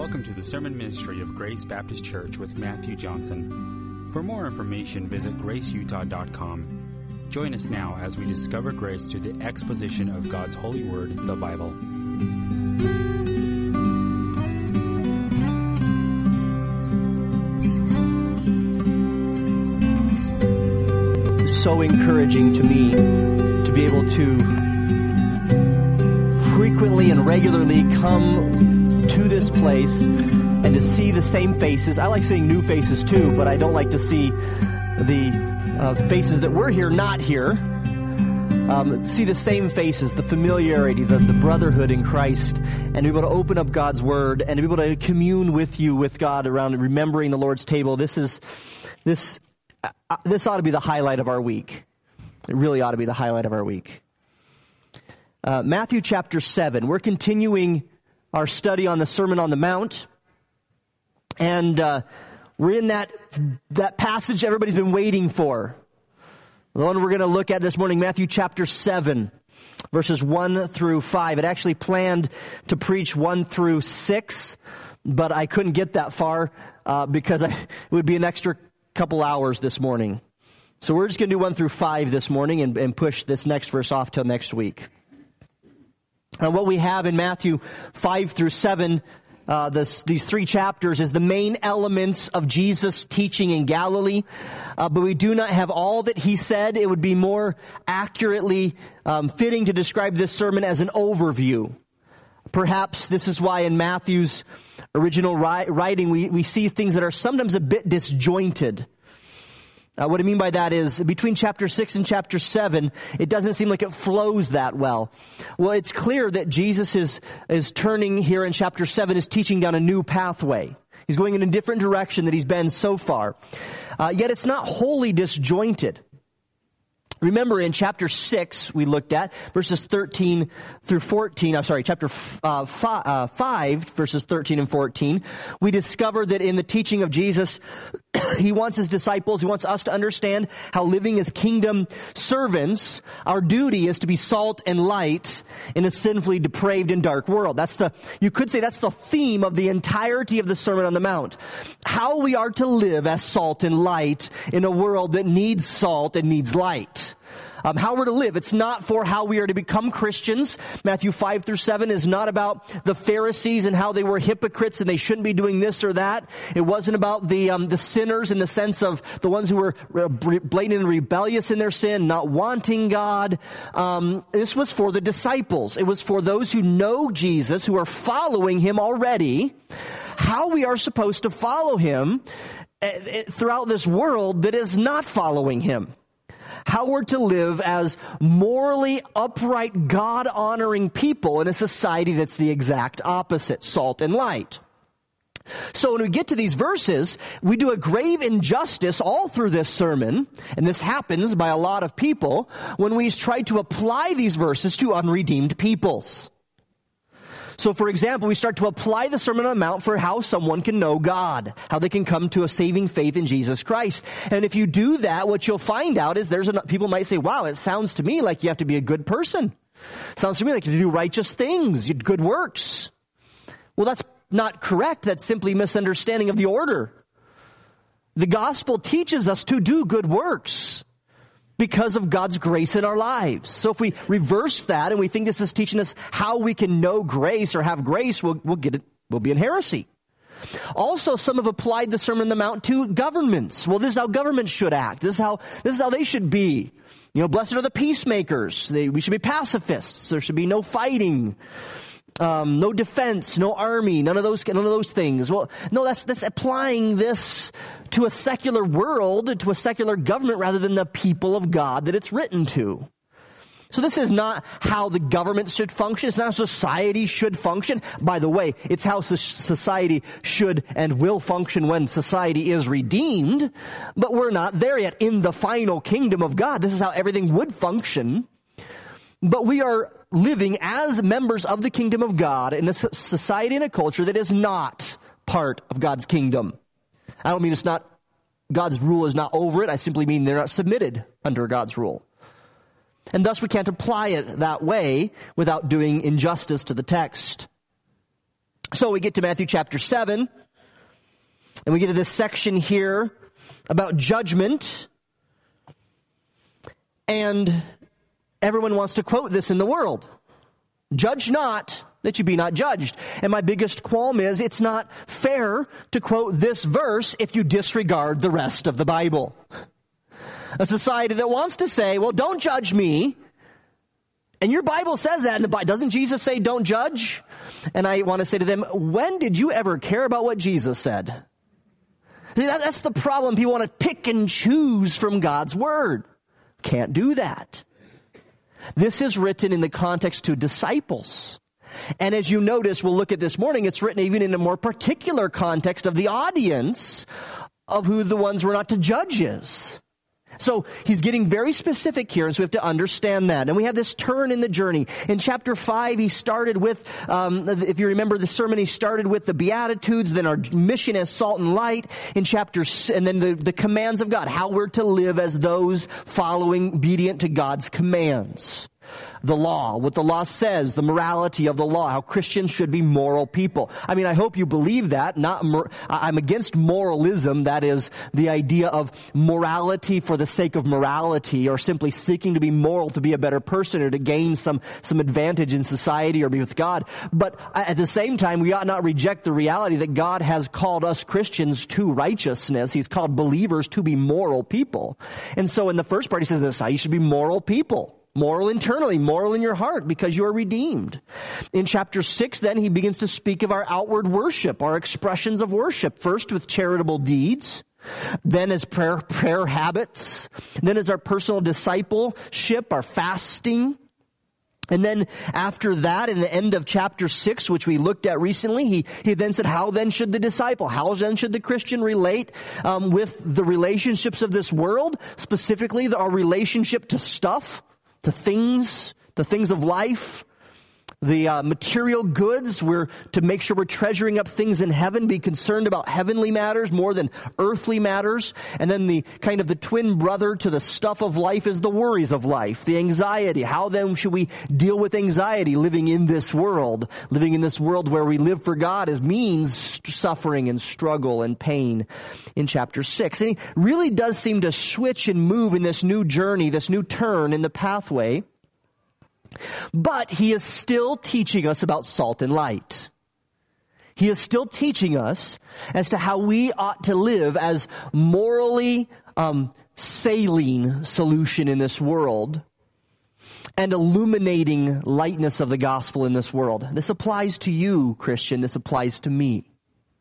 Welcome to the sermon ministry of Grace Baptist Church with Matthew Johnson. For more information, visit graceutah.com. Join us now as we discover grace through the exposition of God's holy word, the Bible. So encouraging to me to be able to frequently and regularly come to this place and to see the same faces. I like seeing new faces too, but I don't like to see the faces that were here not here. See the same faces, the familiarity, the brotherhood in Christ, and to be able to open up God's Word and to be able to commune with you, with God, around remembering the Lord's table. This ought to be the highlight of our week. It really ought to be the highlight of our week. Matthew chapter 7. We're continuing our study on the Sermon on the Mount. And we're in that passage everybody's been waiting for. The one we're going to look at this morning, Matthew chapter 7, verses 1 through 5. It actually planned to preach 1 through 6, but I couldn't get that far because it would be an extra couple hours this morning. So we're just going to do 1 through 5 this morning and push this next verse off till next week. And what we have in Matthew 5 through 7, these three chapters, is the main elements of Jesus' teaching in Galilee. But we do not have all that he said. It would be more accurately fitting to describe this sermon as an overview. Perhaps this is why in Matthew's original writing we see things that are sometimes a bit disjointed. What I mean by that is between chapter 6 and chapter 7, it doesn't seem like it flows that well. Well, it's clear that Jesus is turning here in chapter 7, is teaching down a new pathway. He's going in a different direction than he's been so far. Yet it's not wholly disjointed. Remember in chapter 6 we looked at, verses 13 through 14, chapter 5, verses 13 and 14, we discovered that in the teaching of Jesus, he wants his disciples, he wants us to understand how living as kingdom servants, our duty is to be salt and light in a sinfully depraved and dark world. You could say that's the theme of the entirety of the Sermon on the Mount. How we are to live as salt and light in a world that needs salt and needs light. How we're to live. It's not for how we are to become Christians. Matthew 5 through 7 is not about the Pharisees and how they were hypocrites and they shouldn't be doing this or that. It wasn't about the sinners in the sense of the ones who were blatant and rebellious in their sin, not wanting God. This was for the disciples. It was for those who know Jesus, who are following him already, how we are supposed to follow him throughout this world that is not following him. How we're to live as morally upright, God-honoring people in a society that's the exact opposite, salt and light. So when we get to these verses, we do a grave injustice all through this sermon, and this happens by a lot of people, when we try to apply these verses to unredeemed peoples. So, for example, we start to apply the Sermon on the Mount for how someone can know God, how they can come to a saving faith in Jesus Christ. And if you do that, what you'll find out is people might say, wow, it sounds to me like you have to be a good person. Sounds to me like you do righteous things, good works. Well, that's not correct. That's simply misunderstanding of the order. The gospel teaches us to do good works because of God's grace in our lives. So if we reverse that and we think this is teaching us how we can know grace or have grace, we'll be in heresy. Also, some have applied the Sermon on the Mount to governments. Well, this is how governments should act. This is how they should be. Blessed are the peacemakers. We should be pacifists. There should be no fighting. No defense, no army, none of those things. Well, no, that's applying this to a secular world, to a secular government, rather than the people of God that it's written to. So this is not how the government should function. It's not how society should function. By the way, it's how society should and will function when society is redeemed. But we're not there yet. In the final kingdom of God, this is how everything would function. But we are living as members of the kingdom of God in a society and a culture that is not part of God's kingdom. I don't mean God's rule is not over it. I simply mean they're not submitted under God's rule. And thus we can't apply it that way without doing injustice to the text. So we get to Matthew chapter 7, and we get to this section here about judgment. And everyone wants to quote this in the world. Judge not, that you be not judged. And my biggest qualm is it's not fair to quote this verse if you disregard the rest of the Bible. A society that wants to say, well, don't judge me. And your Bible says that. And doesn't Jesus say don't judge? And I want to say to them, when did you ever care about what Jesus said? See, that's the problem. People want to pick and choose from God's word. Can't do that. This is written in the context to disciples. And as you notice, we'll look at this morning, it's written even in a more particular context of the audience of who the ones we're not to judge is. So he's getting very specific here, and so we have to understand that. And we have this turn in the journey. In chapter 5, he started with, if you remember the sermon, he started with the Beatitudes, then our mission as salt and light, and then the commands of God, how we're to live as those following, obedient to God's commands. The law, what the law says, the morality of the law, how Christians should be moral people. I mean, I hope you believe that. I'm against moralism. That is the idea of morality for the sake of morality, or simply seeking to be moral to be a better person or to gain some advantage in society or be with God. But at the same time, we ought not reject the reality that God has called us Christians to righteousness. He's called believers to be moral people. And so in the first part, he says this, how you should be moral people. Moral internally, moral in your heart, because you are redeemed. In chapter 6, then, he begins to speak of our outward worship, our expressions of worship. First with charitable deeds, then as prayer habits, then as our personal discipleship, our fasting. And then after that, in the end of chapter 6, which we looked at recently, he then said, how then should the disciple, how then should the Christian relate with the relationships of this world, specifically our relationship to stuff, to things, the things of life, the material goods. We're to make sure we're treasuring up things in heaven, be concerned about heavenly matters more than earthly matters. And then the kind of the twin brother to the stuff of life is the worries of life, the anxiety. How then should we deal with anxiety living in this world? Living in this world where we live for God means suffering and struggle and pain in chapter 6. And he really does seem to switch and move in this new journey, this new turn in the pathway. But he is still teaching us about salt and light. He is still teaching us as to how we ought to live as morally saline solution in this world and illuminating lightness of the gospel in this world. This applies to you, Christian. This applies to me.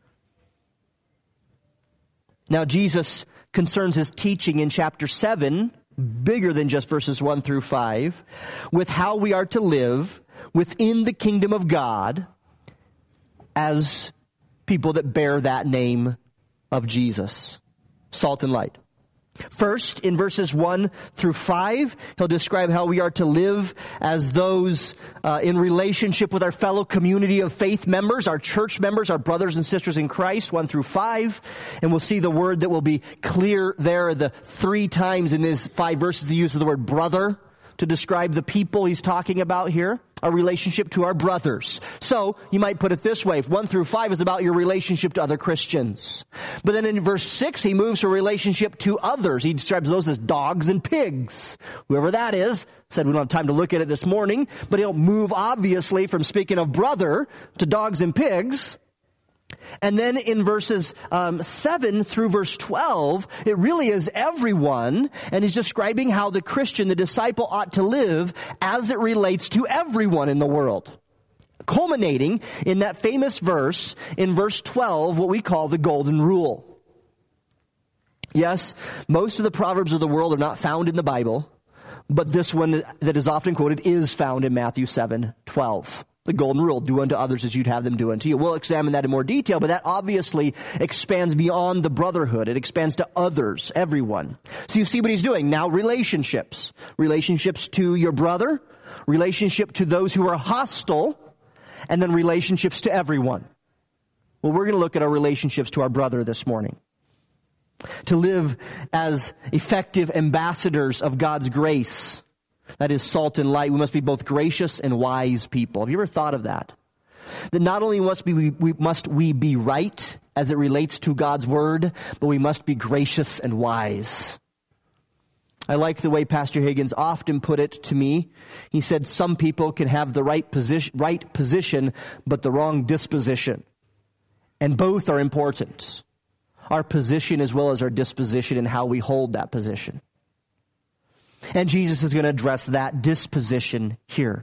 Now, Jesus concerns his teaching in chapter 7, bigger than just verses 1 through 5, with how we are to live within the kingdom of God as people that bear that name of Jesus, salt and light. First, in verses 1 through 5, he'll describe how we are to live as those in relationship with our fellow community of faith members, our church members, our brothers and sisters in Christ, 1 through 5. And we'll see the word that will be clear there, the 3 times in these 5 verses, the use of the word brother to describe the people he's talking about here, our relationship to our brothers. So, you might put it this way, if 1 through 5 is about your relationship to other Christians. But then in verse 6, he moves to a relationship to others. He describes those as dogs and pigs. Whoever that is, said we don't have time to look at it this morning, but he'll move obviously from speaking of brother to dogs and pigs. And then in verses 7 through verse 12, it really is everyone, and he's describing how the Christian, the disciple, ought to live as it relates to everyone in the world. Culminating in that famous verse, in verse 12, what we call the golden rule. Yes, most of the proverbs of the world are not found in the Bible, but this one that is often quoted is found in Matthew 7:12. The golden rule, do unto others as you'd have them do unto you. We'll examine that in more detail, but that obviously expands beyond the brotherhood. It expands to others, everyone. So you see what he's doing. Now relationships. Relationships to your brother, relationship to those who are hostile, and then relationships to everyone. Well, we're going to look at our relationships to our brother this morning. To live as effective ambassadors of God's grace, that is salt and light, we must be both gracious and wise people. Have you ever thought of that? that not only must we be right as it relates to God's word, but we must be gracious and wise. I like the way Pastor Higgins often put it to me. He said some people can have the right position, but the wrong disposition. And both are important. Our position as well as our disposition and how we hold that position. And Jesus is going to address that disposition here.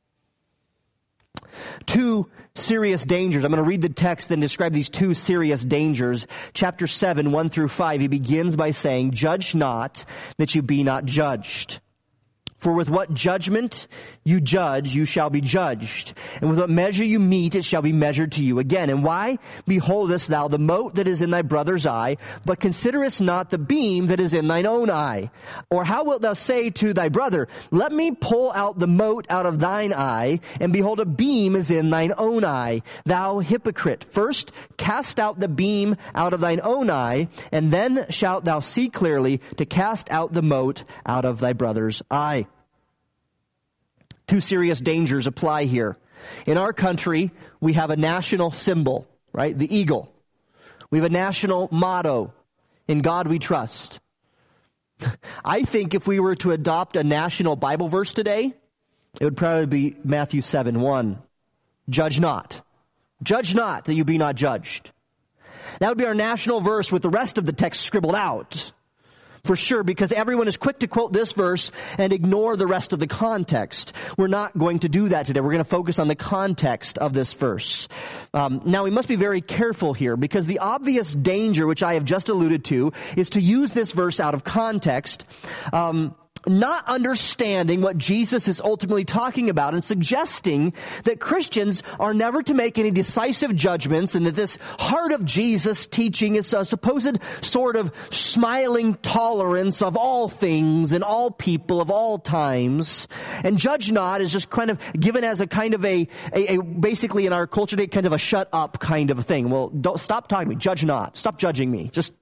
Two serious dangers. I'm going to read the text and describe these two serious dangers. Chapter 7, 1 through 5, he begins by saying, "Judge not, that you be not judged. For with what judgment you judge, you shall be judged. And with what measure you mete, it shall be measured to you again. And why beholdest thou the mote that is in thy brother's eye, but considerest not the beam that is in thine own eye? Or how wilt thou say to thy brother, Let me pull out the mote out of thine eye, and behold, a beam is in thine own eye? Thou hypocrite, first cast out the beam out of thine own eye, and then shalt thou see clearly to cast out the mote out of thy brother's eye." Two serious dangers apply here. In our country, we have a national symbol, right? The eagle. We have a national motto, "In God we trust." I think if we were to adopt a national Bible verse today, it would probably be Matthew 7:1. Judge not. Judge not, that you be not judged. That would be our national verse with the rest of the text scribbled out. For sure, because everyone is quick to quote this verse and ignore the rest of the context. We're not going to do that today. We're going to focus on the context of this verse. Now, we must be very careful here, because the obvious danger, which I have just alluded to, is to use this verse out of context, not understanding what Jesus is ultimately talking about, and suggesting that Christians are never to make any decisive judgments, and that this heart of Jesus teaching is a supposed sort of smiling tolerance of all things and all people of all times. And judge not is just kind of given as a kind of a basically in our culture today, kind of a shut up kind of a thing. Well, don't stop talking to me. Judge not. Stop judging me. Just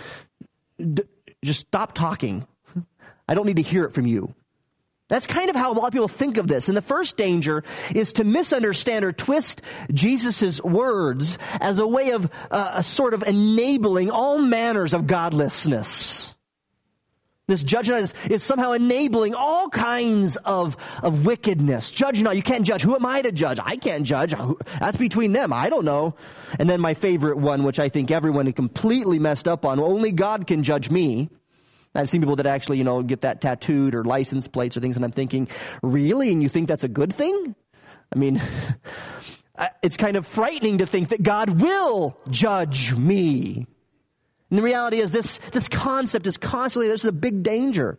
stop talking. I don't need to hear it from you. That's kind of how a lot of people think of this. And the first danger is to misunderstand or twist Jesus' words as a way of a sort of enabling all manners of godlessness. This judge not is somehow enabling all kinds of wickedness. Judge not. You can't judge. Who am I to judge? I can't judge. That's between them. I don't know. And then my favorite one, which I think everyone is completely messed up on, only God can judge me. I've seen people that actually, get that tattooed or license plates or things, and I'm thinking, really? And you think that's a good thing? I mean, it's kind of frightening to think that God will judge me. And the reality is this concept is constantly, this is a big danger.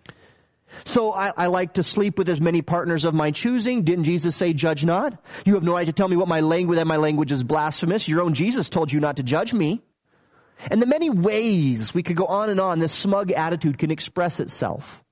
So I like to sleep with as many partners of my choosing. Didn't Jesus say, judge not? You have no right to tell me what my language is blasphemous. Your own Jesus told you not to judge me. And the many ways we could go on and on, this smug attitude can express itself.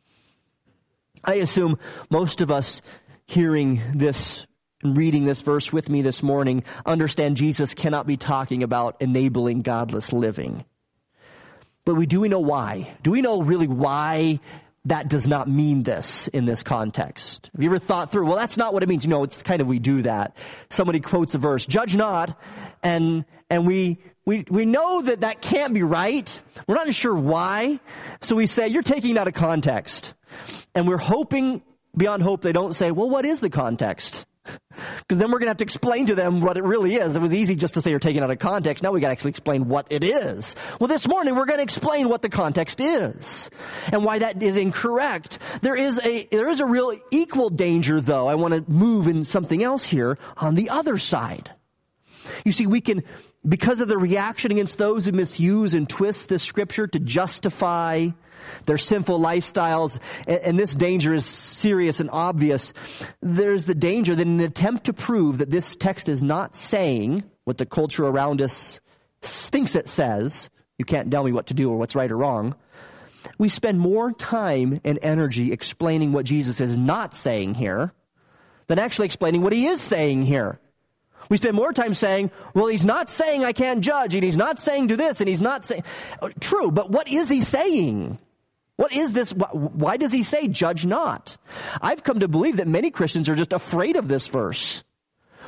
I assume most of us hearing this and reading this verse with me this morning understand Jesus cannot be talking about enabling godless living. But do we know why? Do we know really why that does not mean this in this context? Have you ever thought through, well, that's not what it means. It's kind of, we do that. Somebody quotes a verse, judge not, and we know that can't be right. We're not sure why. So we say, you're taking it out of context. And we're hoping beyond hope they don't say, well, what is the context? Because then we're going to have to explain to them what it really is. It was easy just to say you're taking it out of context. Now we got to actually explain what it is. Well, this morning we're going to explain what the context is and why that is incorrect. There is a real equal danger, though. I want to move in something else here on the other side. You see, we can, because of the reaction against those who misuse and twist this scripture to justify their sinful lifestyles, and this danger is serious and obvious, there's the danger that in an attempt to prove that this text is not saying what the culture around us thinks it says, you can't tell me what to do or what's right or wrong, we spend more time and energy explaining what Jesus is not saying here than actually explaining what he is saying here. We spend more time saying, well, he's not saying I can't judge, and he's not saying do this, and he's not saying... True, but what is he saying? What is this? Why does he say, judge not? I've come to believe that many Christians are just afraid of this verse.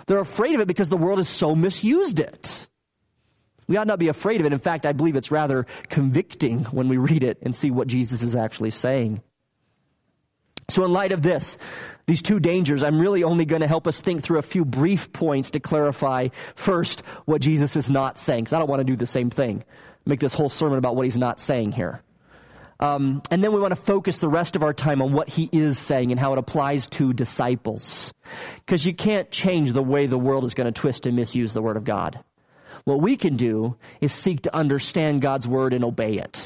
They're afraid of it because the world has so misused it. We ought not be afraid of it. In fact, I believe it's rather convicting when we read it and see what Jesus is actually saying. So in light of these two dangers, I'm really only going to help us think through a few brief points to clarify first what Jesus is not saying, because I don't want to do the same thing, make this whole sermon about what he's not saying here. And then we want to focus the rest of our time on what he is saying and how it applies to disciples. Because you can't change the way the world is going to twist and misuse the Word of God. What we can do is seek to understand God's Word and obey it.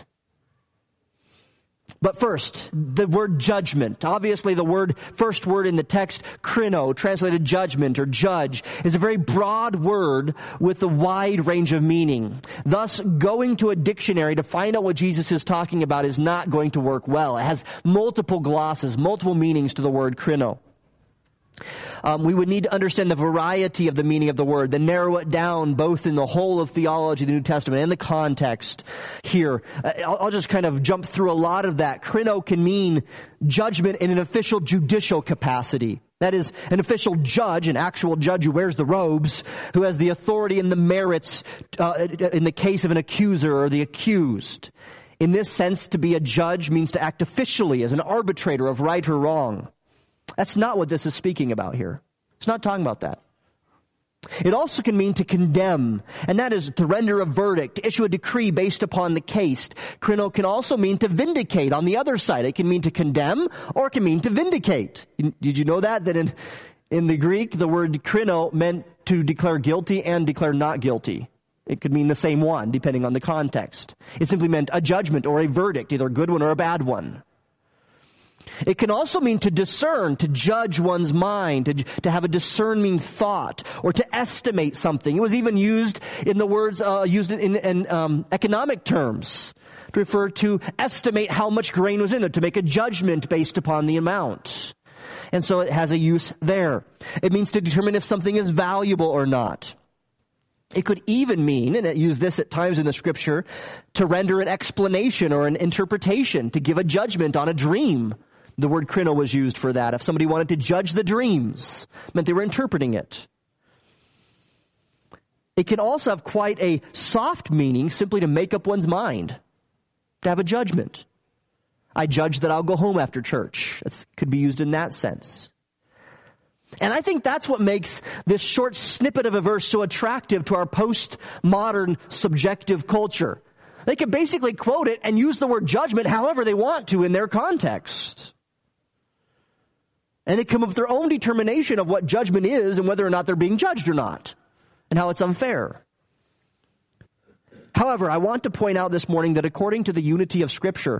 But first, the word judgment. Obviously, the first word in the text, krino, translated judgment or judge, is a very broad word with a wide range of meaning. Thus, going to a dictionary to find out what Jesus is talking about is not going to work well. It has multiple glosses, multiple meanings to the word krino. We would need to understand the variety of the meaning of the word, then narrow it down both in the whole of theology of the New Testament and the context here. I'll just kind of jump through a lot of that. Krino can mean judgment in an official judicial capacity. That is, an official judge, an actual judge who wears the robes, who has the authority and the merits in the case of an accuser or the accused. In this sense, to be a judge means to act officially as an arbitrator of right or wrong. That's not what this is speaking about here. It's not talking about that. It also can mean to condemn, and that is to render a verdict, to issue a decree based upon the case. Krino can also mean to vindicate on the other side. It can mean to condemn or it can mean to vindicate. Did you know that? That in the Greek, the word krino meant to declare guilty and declare not guilty. It could mean the same one, depending on the context. It simply meant a judgment or a verdict, either a good one or a bad one. It can also mean to discern, to judge one's mind, to have a discerning thought, or to estimate something. It was even used in the words used in economic terms to refer to estimate how much grain was in there, to make a judgment based upon the amount. And so it has a use there. It means to determine if something is valuable or not. It could even mean, and it used this at times in the Scripture, to render an explanation or an interpretation, to give a judgment on a dream. The word krino was used for that. If somebody wanted to judge the dreams, it meant they were interpreting it. It can also have quite a soft meaning, simply to make up one's mind, to have a judgment. I judge that I'll go home after church. It could be used in that sense. And I think that's what makes this short snippet of a verse so attractive to our postmodern subjective culture. They can basically quote it and use the word judgment however they want to in their context. And they come up with their own determination of what judgment is and whether or not they're being judged or not, and how it's unfair. However, I want to point out this morning that according to the unity of Scripture,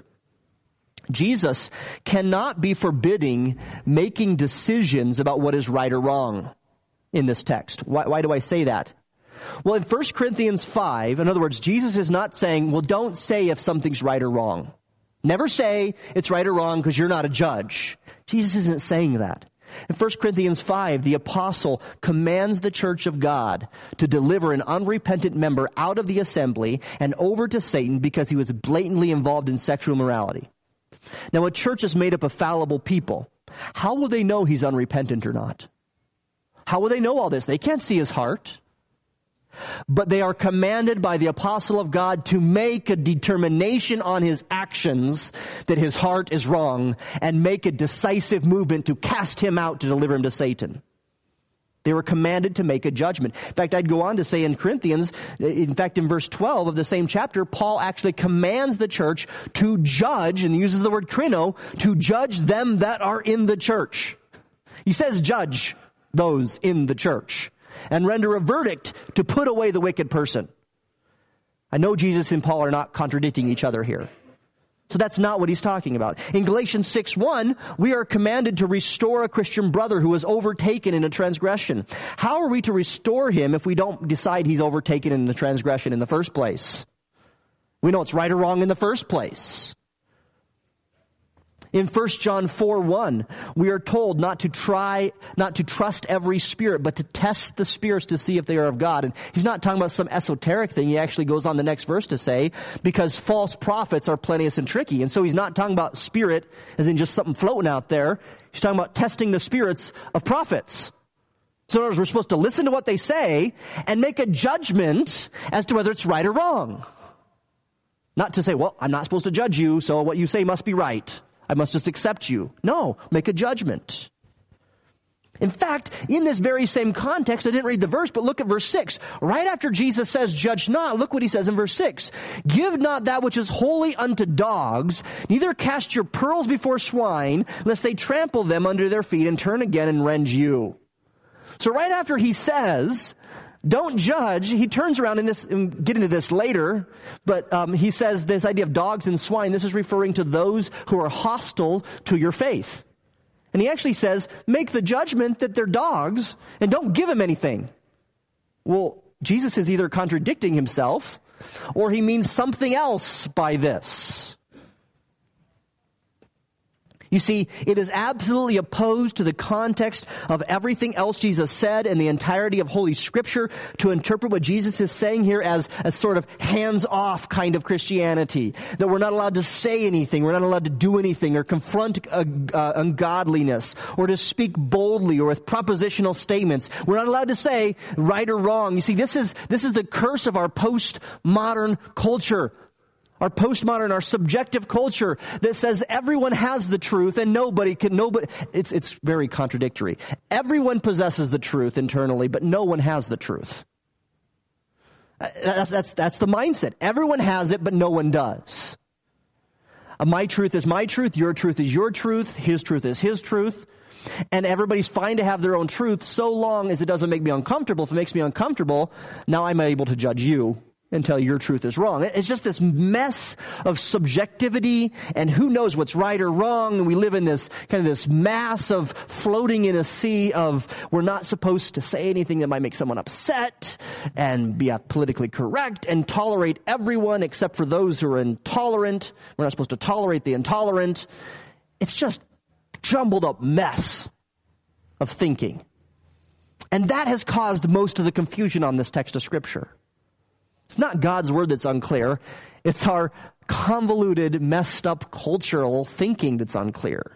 Jesus cannot be forbidding making decisions about what is right or wrong in this text. Why do I say that? Well, in 1 Corinthians 5, in other words, Jesus is not saying, well, don't say if something's right or wrong. Never say it's right or wrong because you're not a judge. Jesus isn't saying that. In 1 Corinthians 5, the apostle commands the church of God to deliver an unrepentant member out of the assembly and over to Satan because he was blatantly involved in sexual immorality. Now, a church is made up of fallible people. How will they know he's unrepentant or not? How will they know all this? They can't see his heart. But they are commanded by the apostle of God to make a determination on his actions that his heart is wrong and make a decisive movement to cast him out to deliver him to Satan. They were commanded to make a judgment. In fact, I'd go on to say in Corinthians, in fact, in verse 12 of the same chapter, Paul actually commands the church to judge, and uses the word krino, to judge them that are in the church. He says judge those in the church and render a verdict to put away the wicked person. I know Jesus and Paul are not contradicting each other here. So that's not what he's talking about. In Galatians 6:1, we are commanded to restore a Christian brother who is overtaken in a transgression. How are we to restore him if we don't decide he's overtaken in the transgression in the first place? We know it's right or wrong in the first place. In 1 John 4:1, we are told not to trust every spirit, but to test the spirits to see if they are of God. And he's not talking about some esoteric thing. He actually goes on the next verse to say, because false prophets are plenteous and tricky. And so he's not talking about spirit as in just something floating out there. He's talking about testing the spirits of prophets. So in other words, we're supposed to listen to what they say and make a judgment as to whether it's right or wrong. Not to say, well, I'm not supposed to judge you, so what you say must be right. I must just accept you. No, make a judgment. In fact, in this very same context, I didn't read the verse, but look at verse 6. Right after Jesus says, judge not, look what he says in verse 6. Give not that which is holy unto dogs, neither cast your pearls before swine, lest they trample them under their feet and turn again and rend you. So right after he says, don't judge, he turns around and get into this later, but he says this idea of dogs and swine, this is referring to those who are hostile to your faith. And he actually says, make the judgment that they're dogs and don't give them anything. Well, Jesus is either contradicting himself or he means something else by this. You see, it is absolutely opposed to the context of everything else Jesus said and the entirety of Holy Scripture to interpret what Jesus is saying here as a sort of hands-off kind of Christianity. That we're not allowed to say anything, we're not allowed to do anything or confront ungodliness or to speak boldly or with propositional statements. We're not allowed to say right or wrong. You see, this is the curse of our postmodern culture. Our postmodern, our subjective culture that says everyone has the truth and nobody. It's very contradictory. Everyone possesses the truth internally, but no one has the truth. That's the mindset. Everyone has it, but no one does. My truth is my truth. Your truth is your truth. His truth is his truth. And everybody's fine to have their own truth so long as it doesn't make me uncomfortable. If it makes me uncomfortable, now I'm able to judge you and tell your truth is wrong. It's just this mess of subjectivity and who knows what's right or wrong. And we live in this kind of this mass of floating in a sea of we're not supposed to say anything that might make someone upset and be politically correct and tolerate everyone except for those who are intolerant. We're not supposed to tolerate the intolerant. It's just jumbled up mess of thinking. And that has caused most of the confusion on this text of Scripture. It's not God's word that's unclear. It's our convoluted, messed up cultural thinking that's unclear.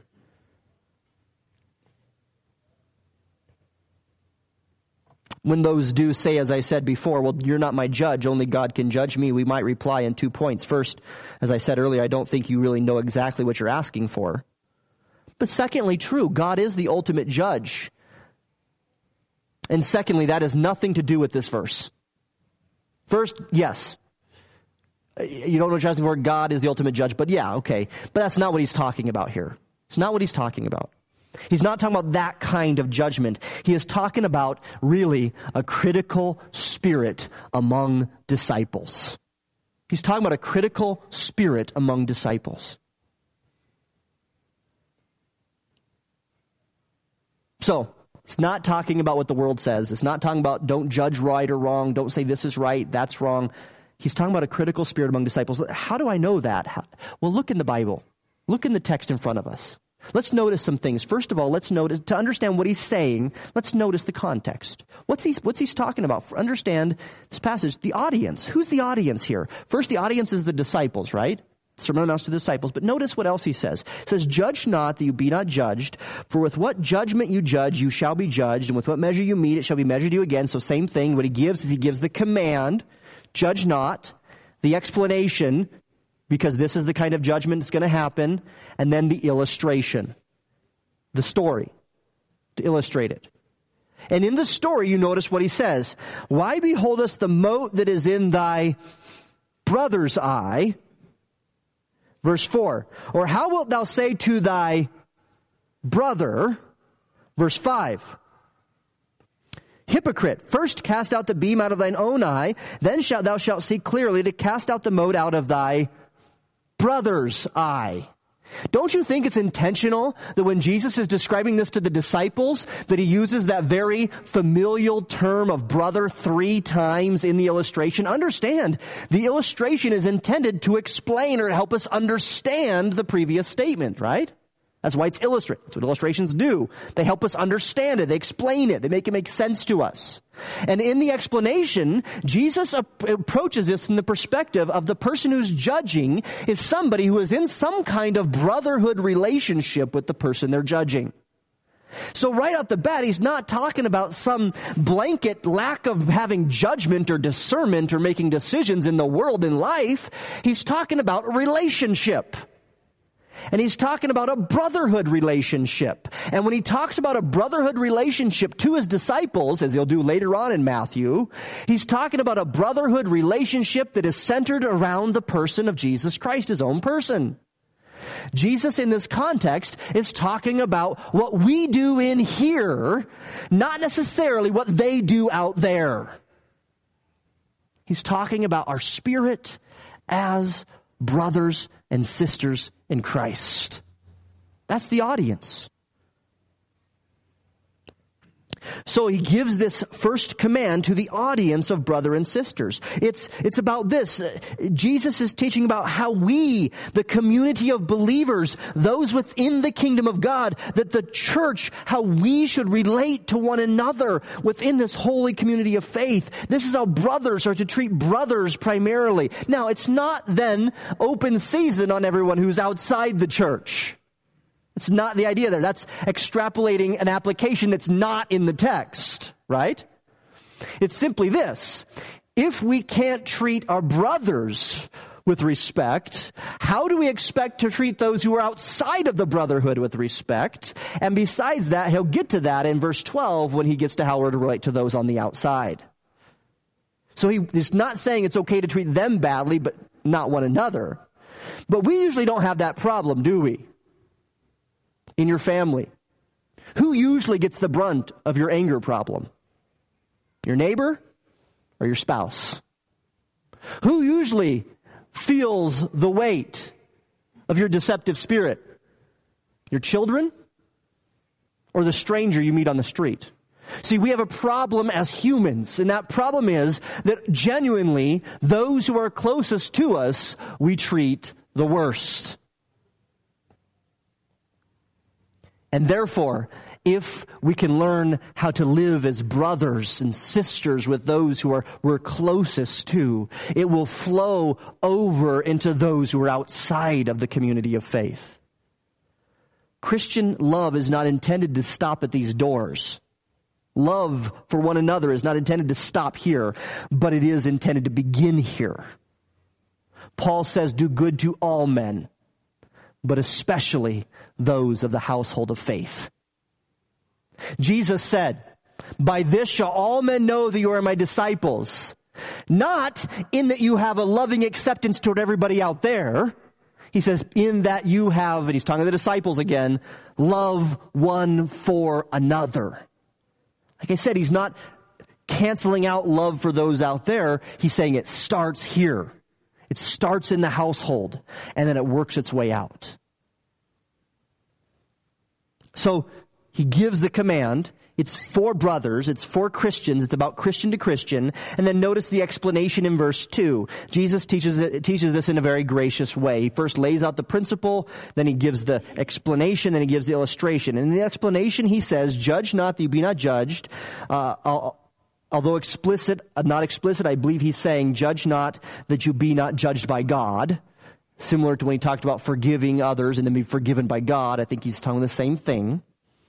When those do say, as I said before, well, you're not my judge, only God can judge me, we might reply in 2 points. First, as I said earlier, I don't think you really know exactly what you're asking for. But secondly, true, God is the ultimate judge. And secondly, that has nothing to do with this verse. First, yes, you don't know what you're asking for. God is the ultimate judge, but yeah, okay. But that's not what he's talking about here. It's not what he's talking about. He's not talking about that kind of judgment. He is talking about really a critical spirit among disciples. He's talking about a critical spirit among disciples. So, it's not talking about what the world says. It's not talking about don't judge right or wrong. Don't say this is right, that's wrong. He's talking about a critical spirit among disciples. How do I know that? Well, look in the Bible. Look in the text in front of us. Let's notice some things. First of all, let's notice, to understand what he's saying, let's notice the context. What's he talking about? For understand this passage, the audience. Who's the audience here? First, the audience is the disciples, right? Sermon announced to the disciples. But notice what else he says. He says, judge not that you be not judged, for with what judgment you judge, you shall be judged, and with what measure you meet, it shall be measured to you again. So same thing. What he gives is he gives the command, judge not, the explanation, because this is the kind of judgment that's going to happen, and then the illustration, the story, to illustrate it. And in the story, you notice what he says. Why beholdest the mote that is in thy brother's eye? Verse 4, or how wilt thou say to thy brother, verse 5, hypocrite, first cast out the beam out of thine own eye, then thou shalt see clearly to cast out the mote out of thy brother's eye. Don't you think it's intentional that when Jesus is describing this to the disciples, that he uses that very familial term of brother 3 times in the illustration? Understand, the illustration is intended to explain or help us understand the previous statement, right? That's why it's illustrated. That's what illustrations do. They help us understand it. They explain it. They make it make sense to us. And in the explanation, Jesus approaches this in the perspective of the person who's judging is somebody who is in some kind of brotherhood relationship with the person they're judging. So right off the bat, he's not talking about some blanket lack of having judgment or discernment or making decisions in the world in life. He's talking about a relationship. And he's talking about a brotherhood relationship. And when he talks about a brotherhood relationship to his disciples, as he'll do later on in Matthew, he's talking about a brotherhood relationship that is centered around the person of Jesus Christ, his own person. Jesus in this context is talking about what we do in here, not necessarily what they do out there. He's talking about our spirit as brothers and sisters in Christ. That's the audience. So he gives this first command to the audience of brother and sisters. It's about this. Jesus is teaching about how we, the community of believers, those within the kingdom of God, that the church, how we should relate to one another within this holy community of faith. This is how brothers are to treat brothers primarily. Now, it's not then open season on everyone who's outside the church. It's not the idea there. That's extrapolating an application that's not in the text, right? It's simply this. If we can't treat our brothers with respect, how do we expect to treat those who are outside of the brotherhood with respect? And besides that, he'll get to that in verse 12 when he gets to how we're to relate to those on the outside. So he's not saying it's okay to treat them badly, but not one another. But we usually don't have that problem, do we? In your family, who usually gets the brunt of your anger problem? Your neighbor or your spouse? Who usually feels the weight of your deceptive spirit? Your children or the stranger you meet on the street? See, we have a problem as humans, and that problem is that genuinely those who are closest to us, we treat the worst. And therefore, if we can learn how to live as brothers and sisters with those who we're closest to, it will flow over into those who are outside of the community of faith. Christian love is not intended to stop at these doors. Love for one another is not intended to stop here, but it is intended to begin here. Paul says, do good to all men, but especially those of the household of faith. Jesus said, by this shall all men know that you are my disciples, not in that you have a loving acceptance toward everybody out there. He says, in that you have, and he's talking to the disciples again, love one for another. Like I said, he's not canceling out love for those out there. He's saying it starts here. It starts in the household, and then it works its way out. So he gives the command. It's for brothers. It's for Christians. It's about Christian to Christian. And then notice the explanation in verse 2. Jesus teaches this in a very gracious way. He first lays out the principle, then he gives the explanation, then he gives the illustration. And in the explanation he says, judge not that you be not judged. Although explicit, not explicit, I believe he's saying, judge not that you be not judged by God. Similar to when he talked about forgiving others and then be forgiven by God. I think he's telling the same thing.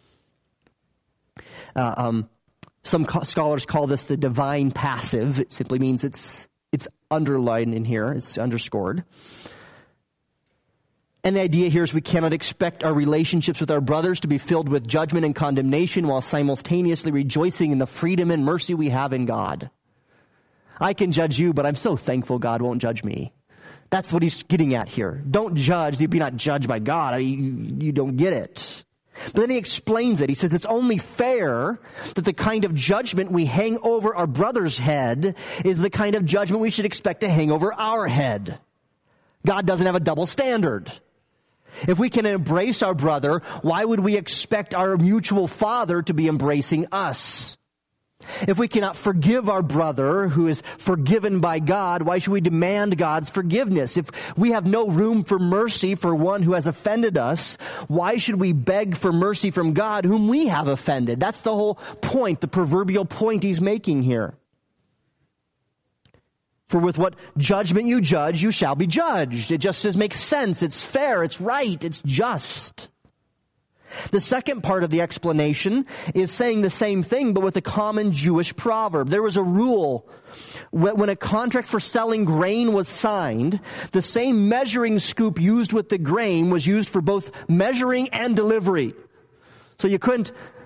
Some scholars call this the divine passive. It simply means it's underlined in here. It's underscored. And the idea here is we cannot expect our relationships with our brothers to be filled with judgment and condemnation while simultaneously rejoicing in the freedom and mercy we have in God. I can judge you, but I'm so thankful God won't judge me. That's what he's getting at here. Don't judge, be not judged by God. You don't get it. But then he explains it. He says it's only fair that the kind of judgment we hang over our brother's head is the kind of judgment we should expect to hang over our head. God doesn't have a double standard. If we can embrace our brother, why would we expect our mutual Father to be embracing us? If we cannot forgive our brother who is forgiven by God, why should we demand God's forgiveness? If we have no room for mercy for one who has offended us, why should we beg for mercy from God whom we have offended? That's the whole point, the proverbial point he's making here. For with what judgment you judge, you shall be judged. It just makes sense. It's fair. It's right. It's just. The second part of the explanation is saying the same thing, but with a common Jewish proverb. There was a rule when a contract for selling grain was signed, the same measuring scoop used with the grain was used for both measuring and delivery. So you couldn't,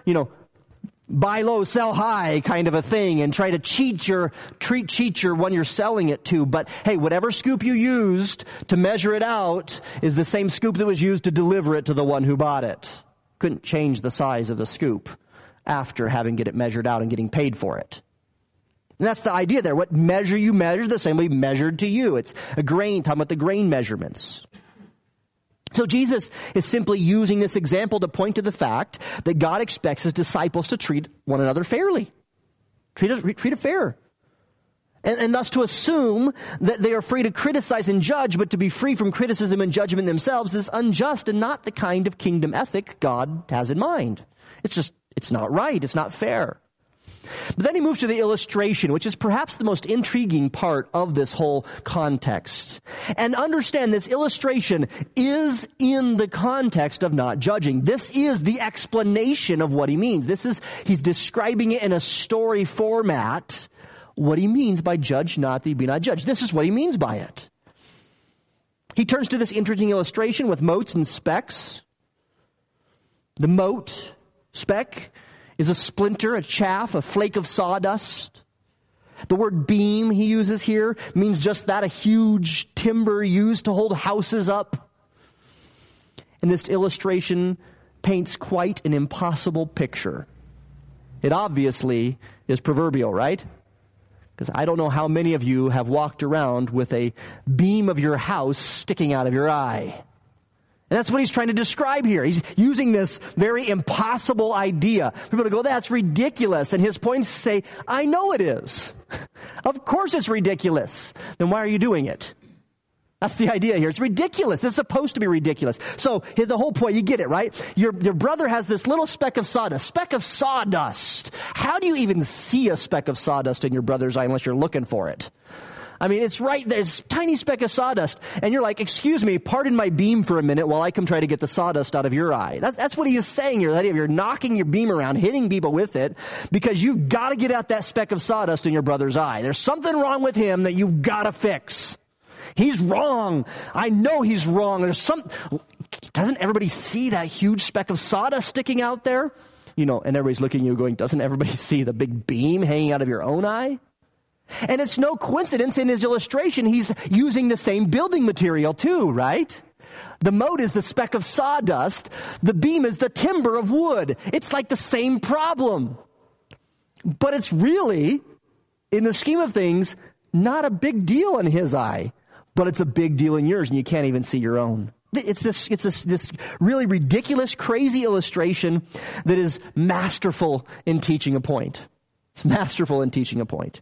buy low, sell high kind of a thing and try to cheat your one you're selling it to. But hey, whatever scoop you used to measure it out is the same scoop that was used to deliver it to the one who bought it. Couldn't change the size of the scoop after having get it measured out and getting paid for it. And that's the idea there. What measure you measure, the same way measured to you. It's a grain, talking about the grain measurements. So Jesus is simply using this example to point to the fact that God expects his disciples to treat one another fairly. Treat it fair. And thus to assume that they are free to criticize and judge, but to be free from criticism and judgment themselves is unjust and not the kind of kingdom ethic God has in mind. It's not right. It's not fair. But then he moves to the illustration, which is perhaps the most intriguing part of this whole context. And understand this illustration is in the context of not judging. This is the explanation of what he means. He's describing it in a story format, what he means by judge not that you be not judged. This is what he means by it. He turns to this interesting illustration with motes and specks. The mote, speck, is a splinter, a chaff, a flake of sawdust. The word beam he uses here means just that, a huge timber used to hold houses up. And this illustration paints quite an impossible picture. It obviously is proverbial, right? Because I don't know how many of you have walked around with a beam of your house sticking out of your eye. And that's what he's trying to describe here. He's using this very impossible idea. People to go, that's ridiculous. And his point is to say, I know it is. Of course it's ridiculous. Then why are you doing it? That's the idea here. It's ridiculous. It's supposed to be ridiculous. So the whole point, you get it, right? Your brother has this little speck of sawdust. Speck of sawdust. How do you even see a speck of sawdust in your brother's eye unless you're looking for it? I mean, it's right there. It's a tiny speck of sawdust. And you're like, excuse me, pardon my beam for a minute while I come try to get the sawdust out of your eye. That's what he is saying here. The idea of you're knocking your beam around, hitting people with it, because you've got to get out that speck of sawdust in your brother's eye. There's something wrong with him that you've got to fix. He's wrong. I know he's wrong. Doesn't everybody see that huge speck of sawdust sticking out there? And everybody's looking at you going, doesn't everybody see the big beam hanging out of your own eye? And it's no coincidence in his illustration, he's using the same building material too, right? The mote is the speck of sawdust. The beam is the timber of wood. It's like the same problem. But it's really, in the scheme of things, not a big deal in his eye. But it's a big deal in yours, and you can't even see your own. It's this really ridiculous, crazy illustration that is masterful in teaching a point. It's masterful in teaching a point.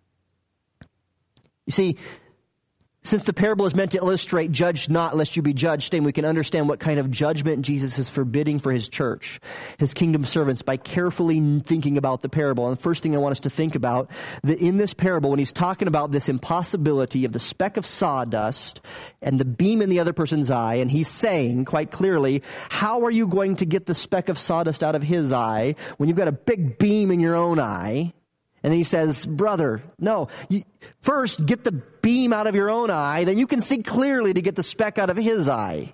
You see, since the parable is meant to illustrate, judge not lest you be judged, and we can understand what kind of judgment Jesus is forbidding for his church, his kingdom servants, by carefully thinking about the parable. And the first thing I want us to think about, that in this parable, when he's talking about this impossibility of the speck of sawdust and the beam in the other person's eye, and he's saying quite clearly, how are you going to get the speck of sawdust out of his eye when you've got a big beam in your own eye? And then he says, brother, no, first get the beam out of your own eye, then you can see clearly to get the speck out of his eye.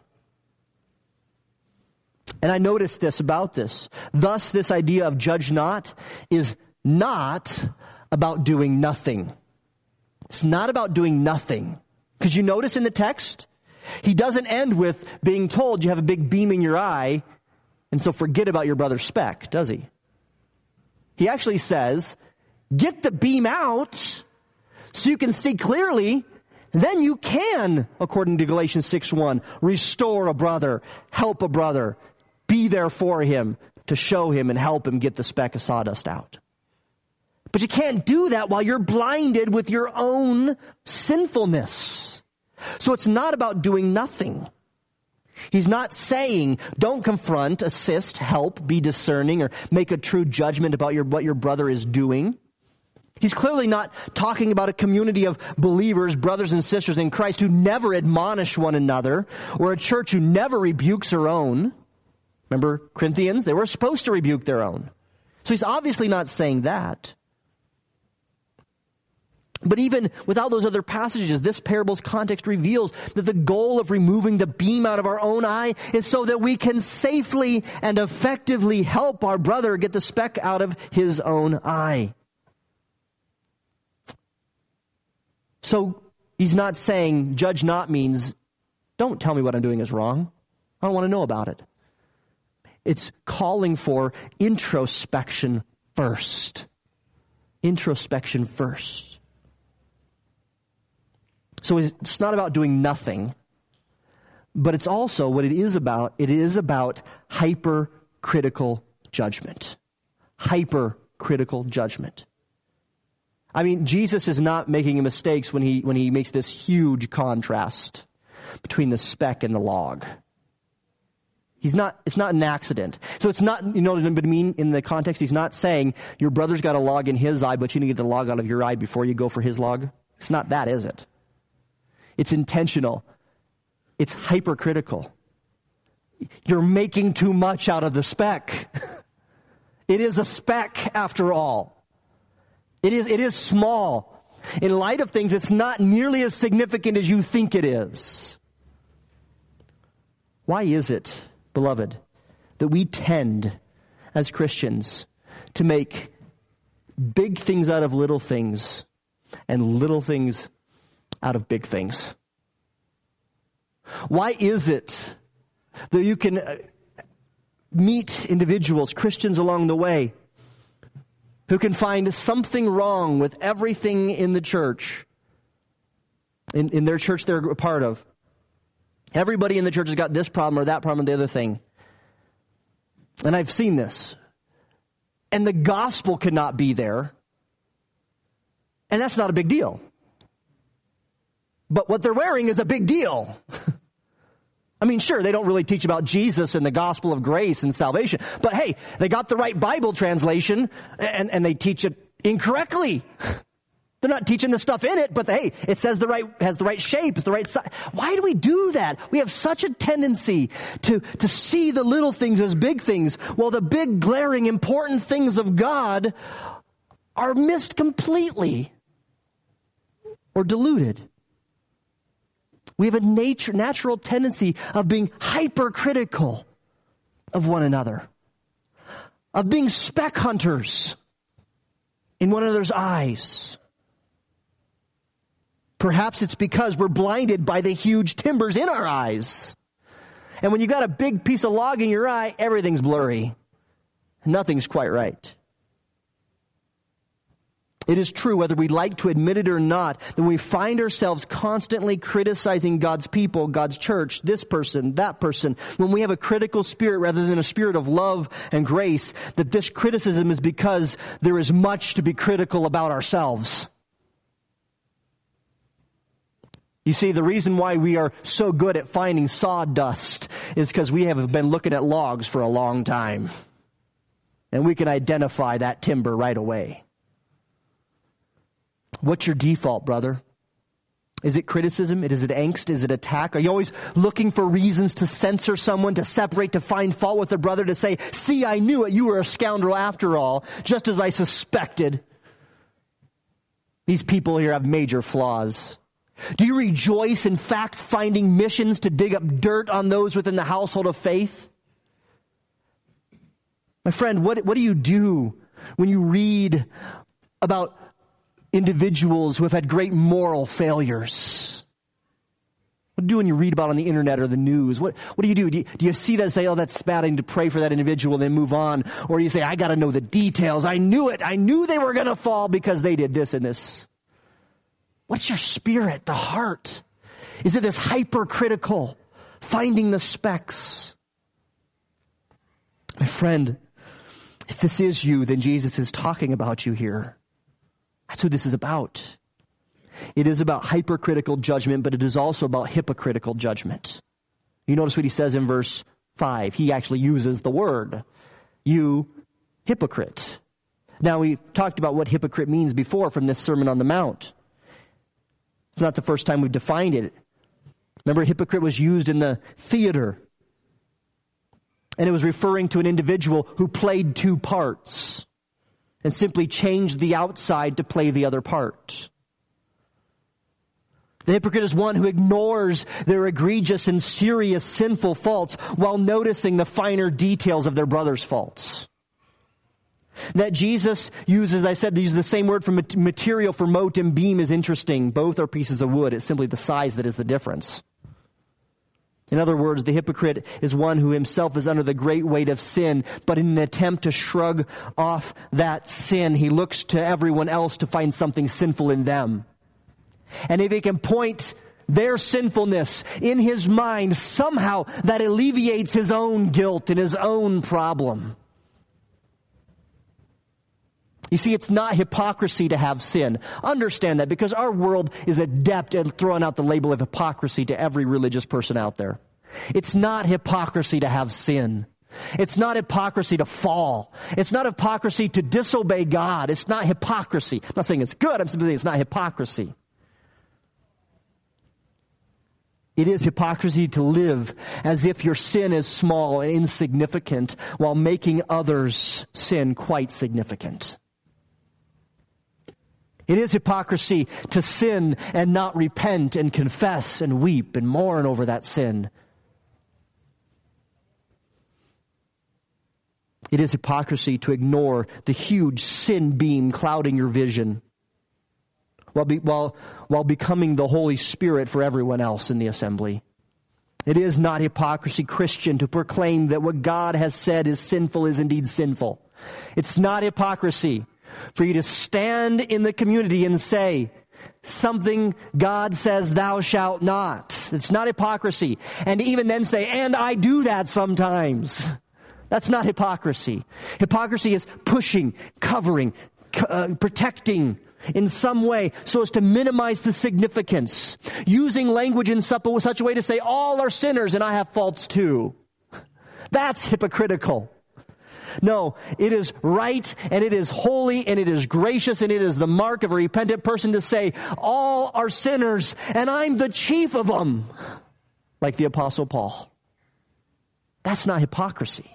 And I noticed this about this. Thus, this idea of judge not is not about doing nothing. It's not about doing nothing. Because you notice in the text, he doesn't end with being told you have a big beam in your eye, and so forget about your brother's speck, does he? He actually says, get the beam out so you can see clearly, then you can, according to Galatians 6:1, restore a brother, help a brother, be there for him to show him and help him get the speck of sawdust out. But you can't do that while you're blinded with your own sinfulness. So it's not about doing nothing. He's not saying don't confront, assist, help, be discerning, or make a true judgment about what your brother is doing. He's clearly not talking about a community of believers, brothers and sisters in Christ who never admonish one another, or a church who never rebukes her own. Remember Corinthians? They were supposed to rebuke their own. So he's obviously not saying that. But even without those other passages, this parable's context reveals that the goal of removing the beam out of our own eye is so that we can safely and effectively help our brother get the speck out of his own eye. So he's not saying judge not means don't tell me what I'm doing is wrong. I don't want to know about it. It's calling for introspection first. Introspection first. So it's not about doing nothing, but it's also what it is about. It is about hypercritical judgment. Hypercritical judgment. I mean, Jesus is not making mistakes when he makes this huge contrast between the speck and the log. It's not an accident. So it's not, you know what I mean in the context? He's not saying your brother's got a log in his eye, but you need to get the log out of your eye before you go for his log. It's not that, is it? It's intentional. It's hypercritical. You're making too much out of the speck. It is a speck after all. It is small. In light of things, it's not nearly as significant as you think it is. Why is it, beloved, that we tend, as Christians, to make big things out of little things and little things out of big things? Why is it that you can meet individuals, Christians along the way, who can find something wrong with everything in the church, in their church they're a part of? Everybody in the church has got this problem or that problem or the other thing. And I've seen this. And the gospel cannot be there. And that's not a big deal. But what they're wearing is a big deal. I mean, sure, they don't really teach about Jesus and the gospel of grace and salvation. But hey, they got the right Bible translation and they teach it incorrectly. They're not teaching the stuff in it, but hey, it says has the right shape, it's the right size. Why do we do that? We have such a tendency to see the little things as big things, while the big, glaring, important things of God are missed completely or diluted. We have a natural tendency of being hypercritical of one another, of being speck hunters in one another's eyes. Perhaps it's because we're blinded by the huge timbers in our eyes. And when you got a big piece of log in your eye, everything's blurry. Nothing's quite right. It is true, whether we like to admit it or not, that we find ourselves constantly criticizing God's people, God's church, this person, that person, when we have a critical spirit rather than a spirit of love and grace, that this criticism is because there is much to be critical about ourselves. You see, the reason why we are so good at finding sawdust is because we have been looking at logs for a long time. And we can identify that timber right away. What's your default, brother? Is it criticism? Is it angst? Is it attack? Are you always looking for reasons to censor someone, to separate, to find fault with a brother, to say, see, I knew it, you were a scoundrel after all, just as I suspected. These people here have major flaws. Do you rejoice in fact-finding missions to dig up dirt on those within the household of faith? My friend, what do you do when you read about individuals who have had great moral failures? What do you do when you read about on the internet or the news? What do you do? Do you see that and say, oh, that's bad, I need to pray for that individual, and then move on? Or do you say, I got to know the details. I knew it. I knew they were going to fall because they did this and this. What's your spirit, the heart? Is it this hypercritical, finding the specks? My friend, if this is you, then Jesus is talking about you here. That's what this is about. It is about hypercritical judgment, but it is also about hypocritical judgment. You notice what he says in verse 5. He actually uses the word, you hypocrite. Now, we talked about what hypocrite means before from this Sermon on the Mount. It's not the first time we've defined it. Remember, hypocrite was used in the theater. And it was referring to an individual who played two parts and simply changed the outside to play the other part. The hypocrite is one who ignores their egregious and serious sinful faults while noticing the finer details of their brother's faults. That Jesus uses, I said, they use the same word for material for mote and beam is interesting. Both are pieces of wood. It's simply the size that is the difference. In other words, the hypocrite is one who himself is under the great weight of sin, but in an attempt to shrug off that sin, he looks to everyone else to find something sinful in them. And if he can point their sinfulness in his mind, somehow that alleviates his own guilt and his own problem. You see, it's not hypocrisy to have sin. Understand that, because our world is adept at throwing out the label of hypocrisy to every religious person out there. It's not hypocrisy to have sin. It's not hypocrisy to fall. It's not hypocrisy to disobey God. It's not hypocrisy. I'm not saying it's good. I'm simply saying it's not hypocrisy. It is hypocrisy to live as if your sin is small and insignificant while making others' sin quite significant. It is hypocrisy to sin and not repent and confess and weep and mourn over that sin. It is hypocrisy to ignore the huge sin beam clouding your vision while becoming the Holy Spirit for everyone else in the assembly. It is not hypocrisy, Christian, to proclaim that what God has said is sinful is indeed sinful. It's not hypocrisy for you to stand in the community and say something God says thou shalt not. It's not hypocrisy. And even then say, and I do that sometimes. That's not hypocrisy. Hypocrisy is pushing, covering, protecting in some way so as to minimize the significance. Using language in such a way to say all are sinners and I have faults too. That's hypocritical. No, it is right and it is holy and it is gracious and it is the mark of a repentant person to say all are sinners and I'm the chief of them, like the Apostle Paul. That's not hypocrisy.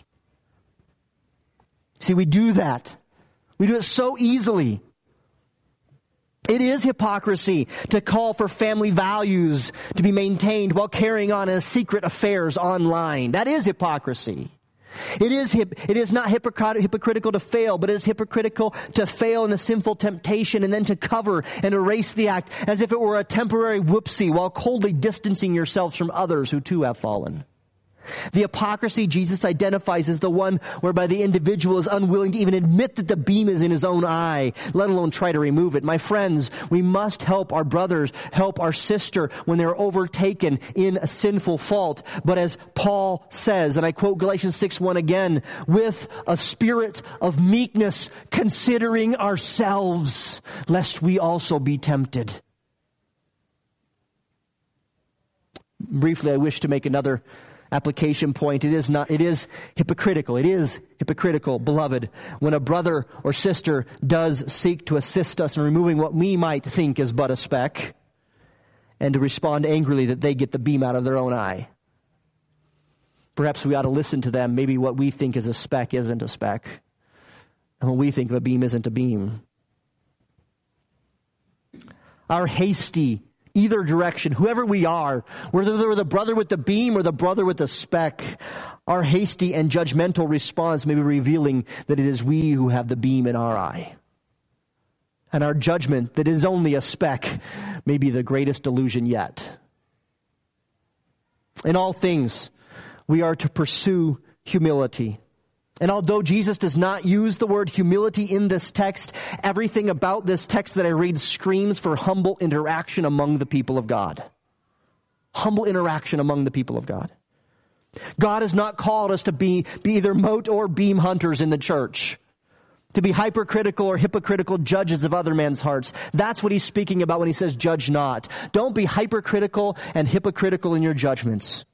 See, we do that. We do it so easily. It is hypocrisy to call for family values to be maintained while carrying on secret affairs online. That is hypocrisy. It is not hypocritical to fail, but it is hypocritical to fail in a sinful temptation and then to cover and erase the act as if it were a temporary whoopsie while coldly distancing yourselves from others who too have fallen. The hypocrisy Jesus identifies is the one whereby the individual is unwilling to even admit that the beam is in his own eye, let alone try to remove it. My friends, we must help our brothers, help our sister when they're overtaken in a sinful fault. But as Paul says, and I quote Galatians 6:1 again, with a spirit of meekness, considering ourselves, lest we also be tempted. Briefly, I wish to make another application point. It is hypocritical. It is hypocritical, beloved, when a brother or sister does seek to assist us in removing what we might think is but a speck, and to respond angrily that they get the beam out of their own eye. Perhaps we ought to listen to them. Maybe what we think is a speck isn't a speck, and what we think of a beam isn't a beam. Our hasty, either direction, whoever we are, whether they're the brother with the beam or the brother with the speck, our hasty and judgmental response may be revealing that it is we who have the beam in our eye. And our judgment that it is only a speck may be the greatest delusion yet. In all things, we are to pursue humility. And although Jesus does not use the word humility in this text, everything about this text that I read screams for humble interaction among the people of God. Humble interaction among the people of God. God has not called us to be either mote or beam hunters in the church, to be hypercritical or hypocritical judges of other men's hearts. That's what he's speaking about when he says judge not. Don't be hypercritical and hypocritical in your judgments.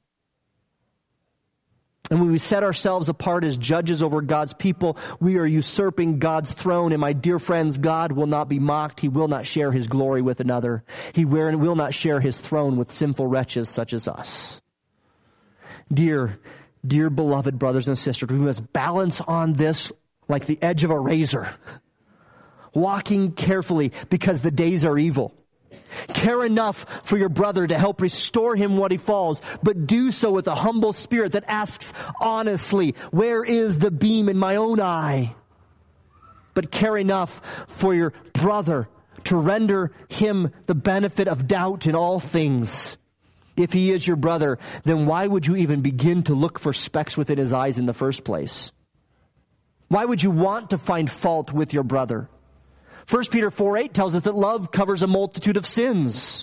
And when we set ourselves apart as judges over God's people, we are usurping God's throne. And my dear friends, God will not be mocked. He will not share his glory with another. He will not share his throne with sinful wretches such as us. Dear dear beloved brothers and sisters, we must balance on this like the edge of a razor, walking carefully because the days are evil. Care enough for your brother to help restore him when he falls, but do so with a humble spirit that asks honestly, where is the beam in my own eye? But care enough for your brother to render him the benefit of doubt in all things. If he is your brother, then why would you even begin to look for specks within his eyes in the first place? Why would you want to find fault with your brother? 1 Peter 4:8 tells us that love covers a multitude of sins.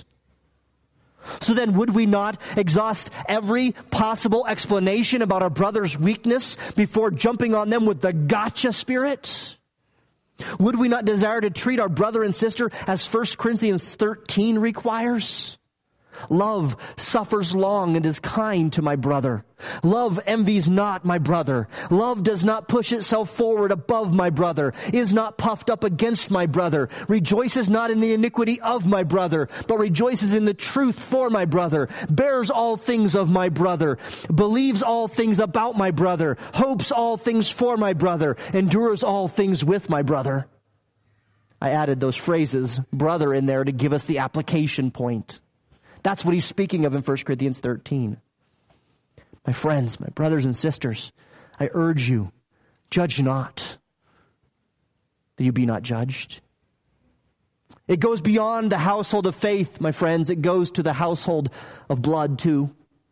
So then would we not exhaust every possible explanation about our brother's weakness before jumping on them with the gotcha spirit? Would we not desire to treat our brother and sister as 1 Corinthians 13 requires? Love suffers long and is kind to my brother. Love envies not my brother. Love does not push itself forward above my brother, is not puffed up against my brother, rejoices not in the iniquity of my brother, but rejoices in the truth for my brother, bears all things of my brother, believes all things about my brother, hopes all things for my brother, endures all things with my brother. I added those phrases, brother, in there to give us the application point. That's what he's speaking of in 1 Corinthians 13. My friends, my brothers and sisters, I urge you, judge not, that you be not judged. It goes beyond the household of faith, my friends. It goes to the household of blood too.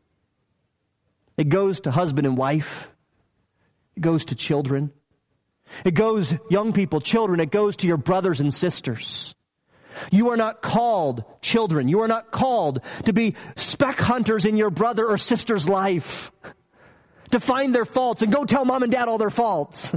It goes to husband and wife. It goes to children. It goes, young people, children, it goes to your brothers and sisters. You are not called, children, you are not called to be speck hunters in your brother or sister's life, to find their faults and go tell mom and dad all their faults.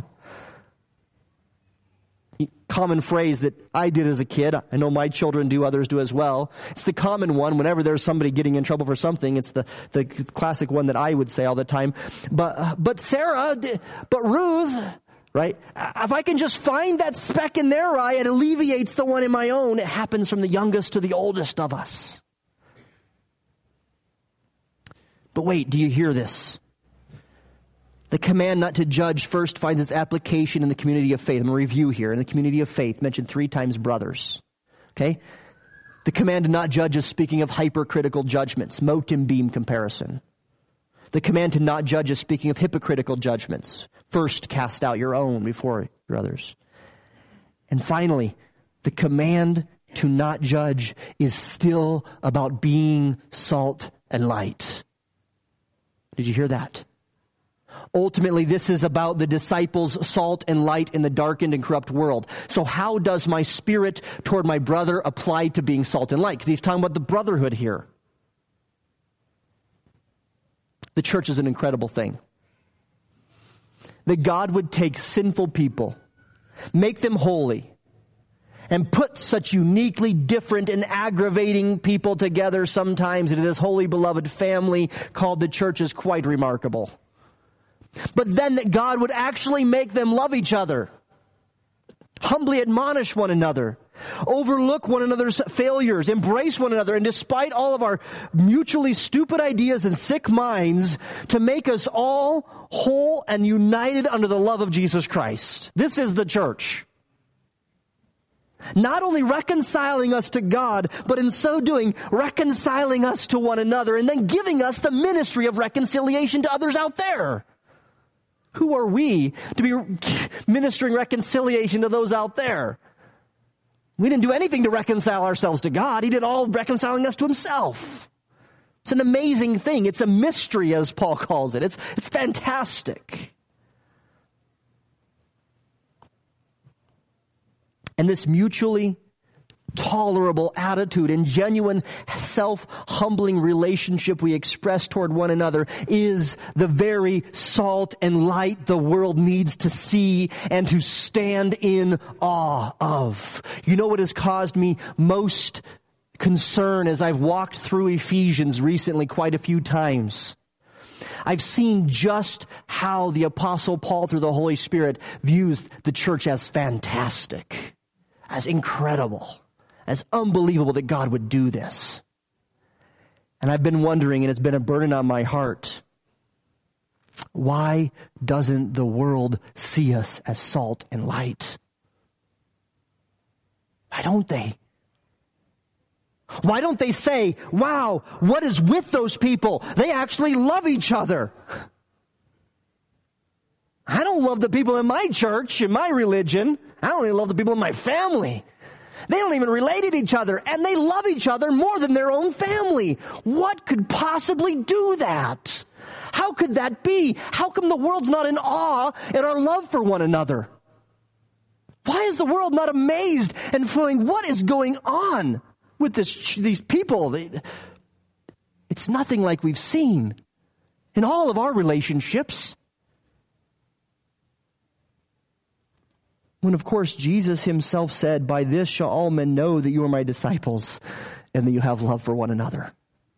Common phrase that I did as a kid, I know my children do, others do as well. It's the common one whenever there's somebody getting in trouble for something. It's the classic one that I would say all the time. But Sarah, but Ruth, right? If I can just find that speck in their eye, it alleviates the one in my own. It happens from the youngest to the oldest of us. But wait, do you hear this? The command not to judge first finds its application in the community of faith. I'm going to review here. In the community of faith, mentioned 3 times brothers. Okay? The command to not judge is speaking of hypercritical judgments, mote and beam comparison. The command to not judge is speaking of hypocritical judgments. First, cast out your own before your others. And finally, the command to not judge is still about being salt and light. Did you hear that? Ultimately, this is about the disciples' salt and light in the darkened and corrupt world. So how does my spirit toward my brother apply to being salt and light? Because he's talking about the brotherhood here. The church is an incredible thing. That God would take sinful people, make them holy, and put such uniquely different and aggravating people together sometimes in this holy beloved family called the church is quite remarkable. But then that God would actually make them love each other, humbly admonish one another, overlook one another's failures, embrace one another, and despite all of our mutually stupid ideas and sick minds, to make us all whole and united under the love of Jesus Christ. This is the church. Not only reconciling us to God, but in so doing, reconciling us to one another, and then giving us the ministry of reconciliation to others out there. Who are we to be ministering reconciliation to those out there? We didn't do anything to reconcile ourselves to God. He did all reconciling us to himself. It's an amazing thing. It's a mystery, as Paul calls it. It's fantastic. And this mutually tolerable attitude and genuine self-humbling relationship we express toward one another is the very salt and light the world needs to see and to stand in awe of. You know what has caused me most concern as I've walked through Ephesians recently quite a few times? I've seen just how the Apostle Paul, through the Holy Spirit, views the church as fantastic, as incredible, as unbelievable that God would do this. And I've been wondering, and it's been a burden on my heart, Why doesn't the world see us as salt and light? Why don't they? Why don't they say, wow, what is with those people? They actually love each other. I don't love the people in my church, in my religion. I don't even love the people in my family. They don't even relate to each other, and they love each other more than their own family. What could possibly do that? How could that be? How come the world's not in awe at our love for one another? Why is the world not amazed and feeling what is going on with these people? It's nothing like we've seen in all of our relationships. When, of course, Jesus himself said, by this shall all men know that you are my disciples and that you have love for one another.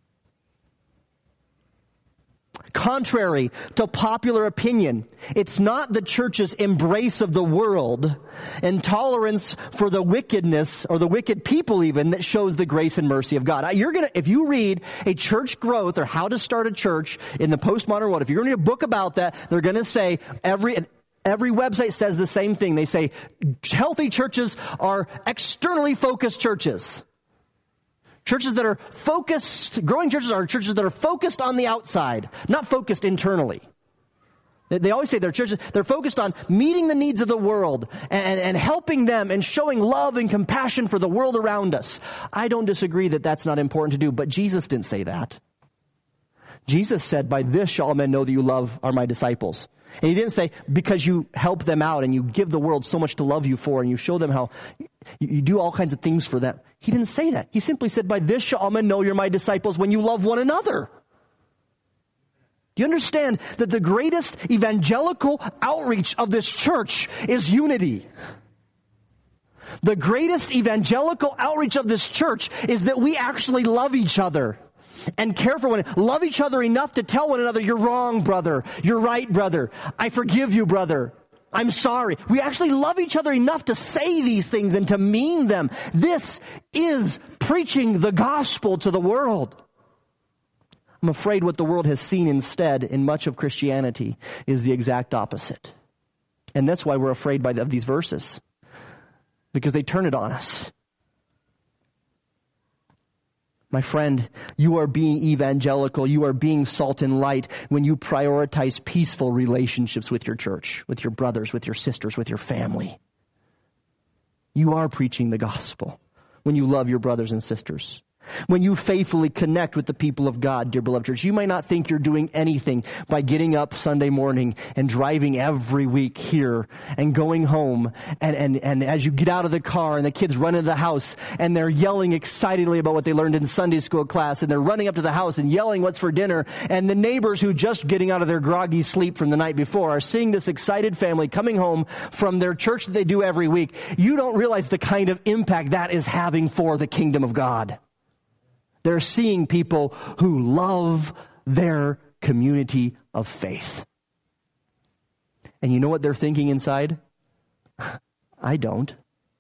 Contrary to popular opinion, it's not the church's embrace of the world and tolerance for the wickedness or the wicked people even that shows the grace and mercy of God. If you read a church growth or how to start a church in the postmodern world, if you're going to read a book about that, they're going to say Every website says the same thing. They say healthy churches are externally focused churches. Churches that are focused, growing churches are churches that are focused on the outside, not focused internally. They always say they're focused on meeting the needs of the world and helping them and showing love and compassion for the world around us. I don't disagree that that's not important to do, but Jesus didn't say that. Jesus said, by this shall all men know that you are my disciples. And he didn't say, because you help them out and you give the world so much to love you for and you show them how you do all kinds of things for them. He didn't say that. He simply said, by this shall all men know you're my disciples when you love one another. Do you understand that the greatest evangelical outreach of this church is unity? The greatest evangelical outreach of this church is that we actually love each other. And care for one another. Love each other enough to tell one another, you're wrong, brother. You're right, brother. I forgive you, brother. I'm sorry. We actually love each other enough to say these things and to mean them. This is preaching the gospel to the world. I'm afraid what the world has seen instead in much of Christianity is the exact opposite. And that's why we're afraid of these verses. Because they turn it on us. My friend, you are being evangelical. You are being salt and light when you prioritize peaceful relationships with your church, with your brothers, with your sisters, with your family. You are preaching the gospel when you love your brothers and sisters. When you faithfully connect with the people of God, dear beloved church. You might not think you're doing anything by getting up Sunday morning and driving every week here and going home. And as you get out of the car and the kids run into the house and they're yelling excitedly about what they learned in Sunday school class and they're running up to the house and yelling what's for dinner. And the neighbors who just getting out of their groggy sleep from the night before are seeing this excited family coming home from their church that they do every week. You don't realize the kind of impact that is having for the kingdom of God. They're seeing people who love their community of faith. And you know what they're thinking inside? I don't.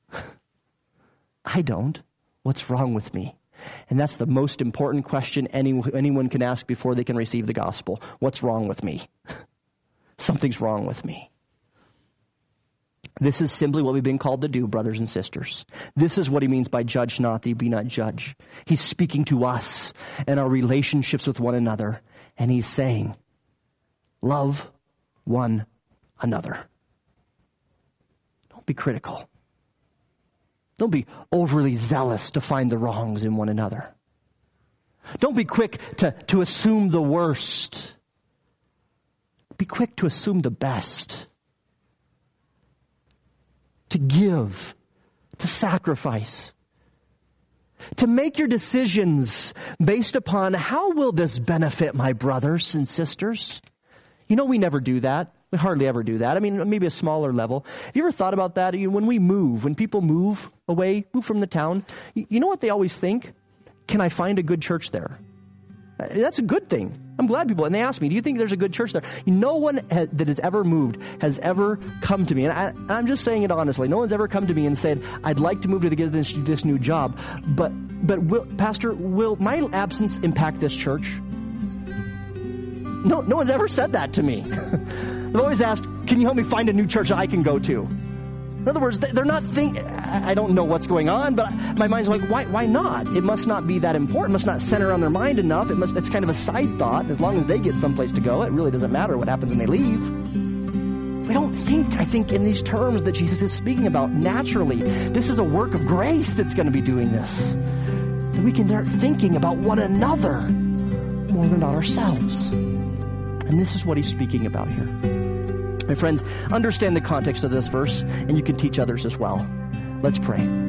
I don't. What's wrong with me? And that's the most important question anyone can ask before they can receive the gospel. What's wrong with me? Something's wrong with me. This is simply what we've been called to do, brothers and sisters. This is what he means by judge not, that you be not judged. He's speaking to us and our relationships with one another. And he's saying, love one another. Don't be critical. Don't be overly zealous to find the wrongs in one another. Don't be quick to assume the worst. Be quick to assume the best. To give, to sacrifice, to make your decisions based upon how will this benefit my brothers and sisters? You know, we never do that. We hardly ever do that. I mean, maybe a smaller level. Have you ever thought about that? When people move away, move from the town, you know what they always think? Can I find a good church there? That's a good thing. I'm glad people, and they ask me, do you think there's a good church there? No one that has ever moved has ever come to me, and I'm just saying it honestly, no one's ever come to me and said, I'd like to move to get this new job, but Pastor, will my absence impact this church? No one's ever said that to me. I've always asked, can you help me find a new church I can go to? In other words, they're not thinking, I don't know what's going on, but my mind's like, why not? It must not be that important. It must not center on their mind enough. It's kind of a side thought. As long as they get someplace to go, it really doesn't matter what happens when they leave. We don't think, I think, in these terms that Jesus is speaking about naturally. This is a work of grace that's going to be doing this. That we can start thinking about one another more than about ourselves. And this is what he's speaking about here. My friends, understand the context of this verse, and you can teach others as well. Let's pray.